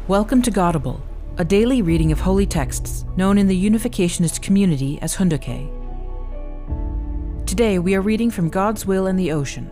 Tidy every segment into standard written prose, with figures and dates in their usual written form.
Welcome to Godible, a daily reading of holy texts known in the Unificationist community as Hunduke. Today we are reading from God's Will in the Ocean.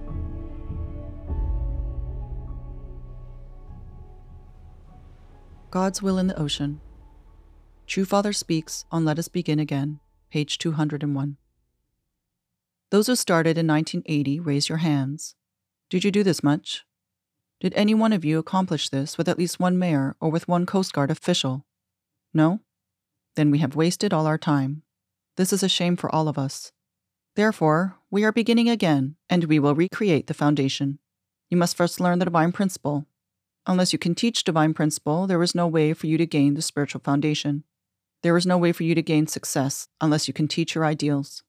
God's Will in the Ocean. True Father speaks on Let Us Begin Again, page 201. Those who started in 1980, raise your hands. Did you do this much? Did any one of you accomplish this with at least one mayor or with one Coast Guard official? No? Then we have wasted all our time. This is a shame for all of us. Therefore, we are beginning again, and we will recreate the foundation. You must first learn the divine principle. Unless you can teach divine principle, there is no way for you to gain the spiritual foundation. There is no way for you to gain success unless you can teach your ideals.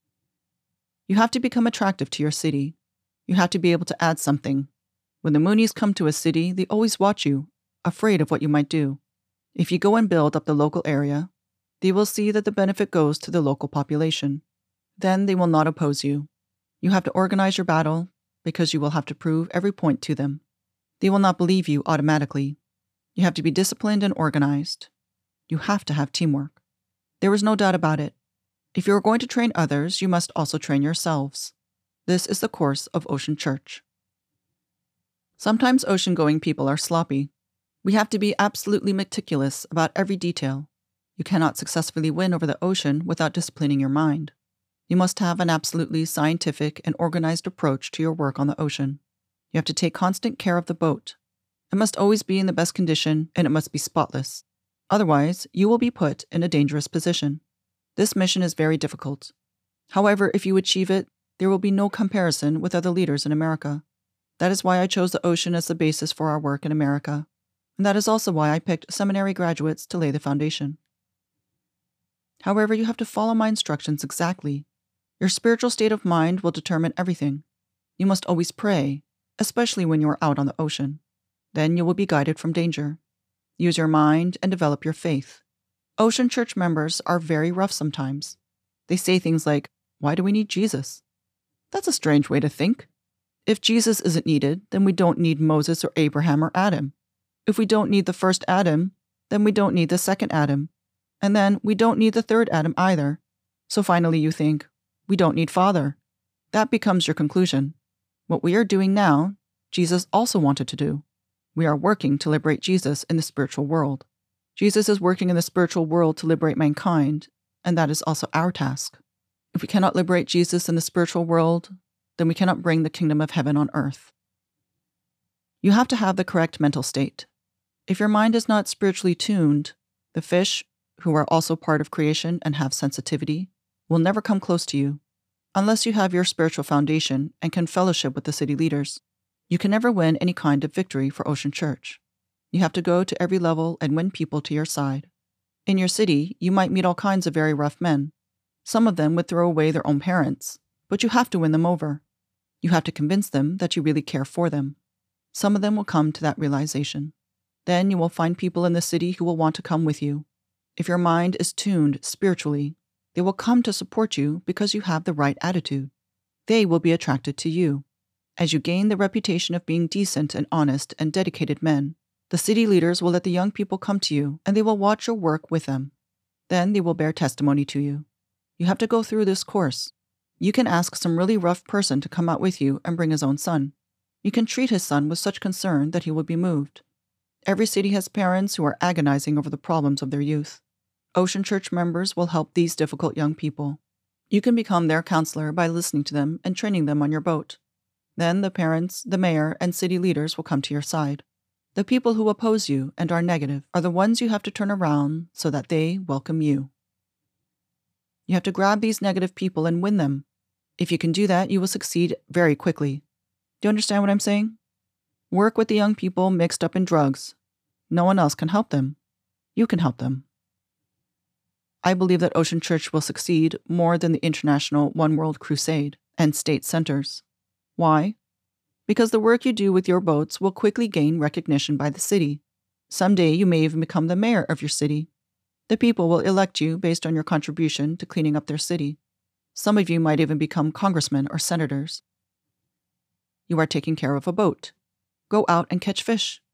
You have to become attractive to your city. You have to be able to add something. When the Moonies come to a city, they always watch you, afraid of what you might do. If you go and build up the local area, they will see that the benefit goes to the local population. Then they will not oppose you. You have to organize your battle because you will have to prove every point to them. They will not believe you automatically. You have to be disciplined and organized. You have to have teamwork. There is no doubt about it. If you are going to train others, you must also train yourselves. This is the course of Ocean Church. Sometimes ocean-going people are sloppy. We have to be absolutely meticulous about every detail. You cannot successfully win over the ocean without disciplining your mind. You must have an absolutely scientific and organized approach to your work on the ocean. You have to take constant care of the boat. It must always be in the best condition, and it must be spotless. Otherwise, you will be put in a dangerous position. This mission is very difficult. However, if you achieve it, there will be no comparison with other leaders in America. That is why I chose the ocean as the basis for our work in America. And that is also why I picked seminary graduates to lay the foundation. However, you have to follow my instructions exactly. Your spiritual state of mind will determine everything. You must always pray, especially when you are out on the ocean. Then you will be guided from danger. Use your mind and develop your faith. Ocean Church members are very rough sometimes. They say things like, "Why do we need Jesus?" That's a strange way to think. If Jesus isn't needed, then we don't need Moses or Abraham or Adam. If we don't need the first Adam, then we don't need the second Adam. And then we don't need the third Adam either. So finally you think, we don't need Father. That becomes your conclusion. What we are doing now, Jesus also wanted to do. We are working to liberate Jesus in the spiritual world. Jesus is working in the spiritual world to liberate mankind, and that is also our task. If we cannot liberate Jesus in the spiritual world, then we cannot bring the kingdom of heaven on earth. You have to have the correct mental state. If your mind is not spiritually tuned, the fish, who are also part of creation and have sensitivity, will never come close to you. Unless you have your spiritual foundation and can fellowship with the city leaders, you can never win any kind of victory for Ocean Church. You have to go to every level and win people to your side. In your city, you might meet all kinds of very rough men. Some of them would throw away their own parents, but you have to win them over. You have to convince them that you really care for them. Some of them will come to that realization. Then you will find people in the city who will want to come with you. If your mind is tuned spiritually, they will come to support you because you have the right attitude. They will be attracted to you. As you gain the reputation of being decent and honest and dedicated men, the city leaders will let the young people come to you and they will watch your work with them. Then they will bear testimony to you. You have to go through this course. You can ask some really rough person to come out with you and bring his own son. You can treat his son with such concern that he will be moved. Every city has parents who are agonizing over the problems of their youth. Ocean Church members will help these difficult young people. You can become their counselor by listening to them and training them on your boat. Then the parents, the mayor, and city leaders will come to your side. The people who oppose you and are negative are the ones you have to turn around so that they welcome you. You have to grab these negative people and win them. If you can do that, you will succeed very quickly. Do you understand what I'm saying? Work with the young people mixed up in drugs. No one else can help them. You can help them. I believe that Ocean Church will succeed more than the international One World Crusade and state centers. Why? Because the work you do with your boats will quickly gain recognition by the city. Someday you may even become the mayor of your city. The people will elect you based on your contribution to cleaning up their city. Some of you might even become congressmen or senators. You are taking care of a boat. Go out and catch fish.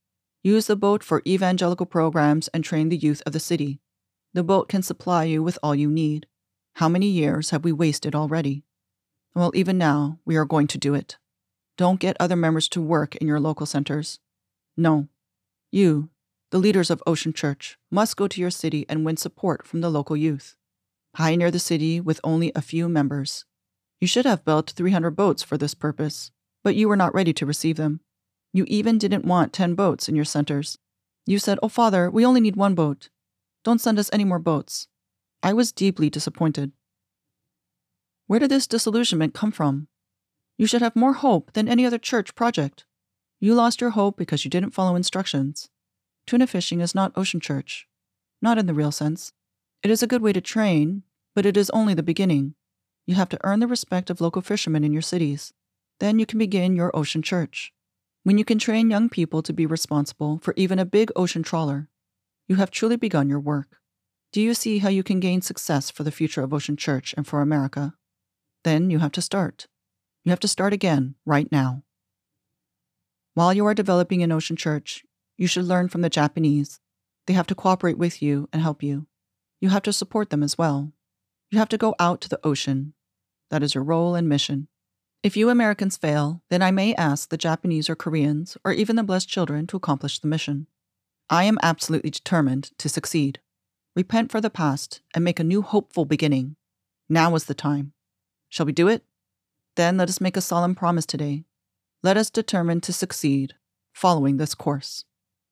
Use the boat for evangelical programs and train the youth of the city. The boat can supply you with all you need. How many years have we wasted already? Well, even now, we are going to do it. Don't get other members to work in your local centers. No. You, the leaders of Ocean Church, must go to your city and win support from the local youth. Pioneer the city with only a few members. You should have built 300 boats for this purpose, but you were not ready to receive them. You even didn't want 10 boats in your centers. You said, "Oh, Father, we only need 1 boat. Don't send us any more boats." I was deeply disappointed. Where did this disillusionment come from? You should have more hope than any other church project. You lost your hope because you didn't follow instructions. Tuna fishing is not Ocean Church. Not in the real sense. It is a good way to train, but it is only the beginning. You have to earn the respect of local fishermen in your cities. Then you can begin your Ocean Church. When you can train young people to be responsible for even a big ocean trawler, you have truly begun your work. Do you see how you can gain success for the future of Ocean Church and for America? Then you have to start. You have to start again, right now. While you are developing an Ocean Church, you should learn from the Japanese. They have to cooperate with you and help you. You have to support them as well. You have to go out to the ocean. That is your role and mission. If you Americans fail, then I may ask the Japanese or Koreans, or even the blessed children, to accomplish the mission. I am absolutely determined to succeed. Repent for the past and make a new hopeful beginning. Now is the time. Shall we do it? Then let us make a solemn promise today. Let us determine to succeed, following this course.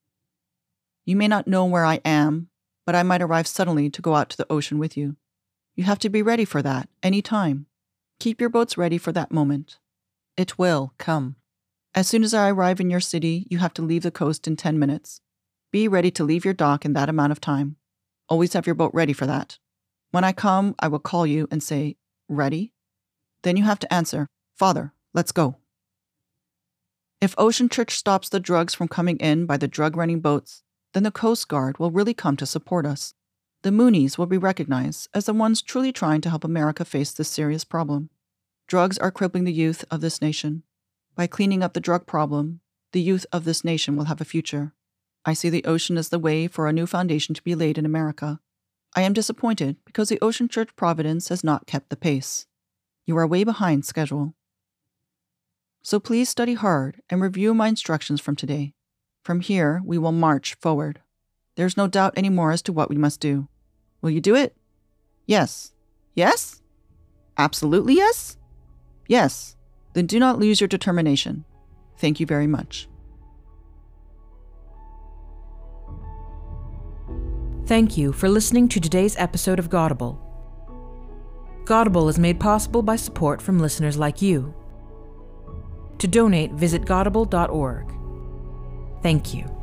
You may not know where I am, but I might arrive suddenly to go out to the ocean with you. You have to be ready for that, any time. Keep your boats ready for that moment. It will come. As soon as I arrive in your city, you have to leave the coast in 10 minutes. Be ready to leave your dock in that amount of time. Always have your boat ready for that. When I come, I will call you and say, "Ready?" Then you have to answer, "Father, let's go." If Ocean Church stops the drugs from coming in by the drug-running boats, then the Coast Guard will really come to support us. The Moonies will be recognized as the ones truly trying to help America face this serious problem. Drugs are crippling the youth of this nation. By cleaning up the drug problem, the youth of this nation will have a future. I see the ocean as the way for a new foundation to be laid in America. I am disappointed because the Ocean Church Providence has not kept the pace. You are way behind schedule. So please study hard and review my instructions from today. From here, we will march forward. There's no doubt anymore as to what we must do. Will you do it? Yes. Yes? Absolutely yes? Yes. Then do not lose your determination. Thank you very much. Thank you for listening to today's episode of Godible. Godible is made possible by support from listeners like you. To donate, visit godible.org. Thank you.